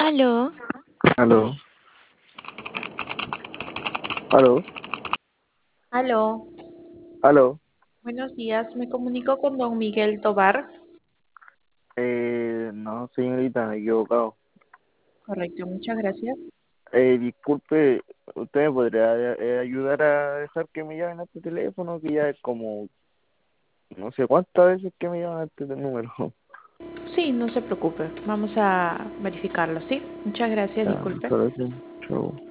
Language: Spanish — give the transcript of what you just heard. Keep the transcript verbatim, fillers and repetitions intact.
Aló, Aló, aló, Aló, aló. buenos días. Me comunico con don Miguel Tobar. Eh, no, señorita, me he equivocado. Correcto, muchas gracias. Eh, disculpe, ¿usted me podría eh, ayudar a dejar que me llamen a este teléfono? Que ya es como, no sé cuántas veces que me llaman a este número. Sí, no se preocupe. Vamos a verificarlo, ¿sí? Muchas gracias, Ya, disculpe. muchas gracias. Chau.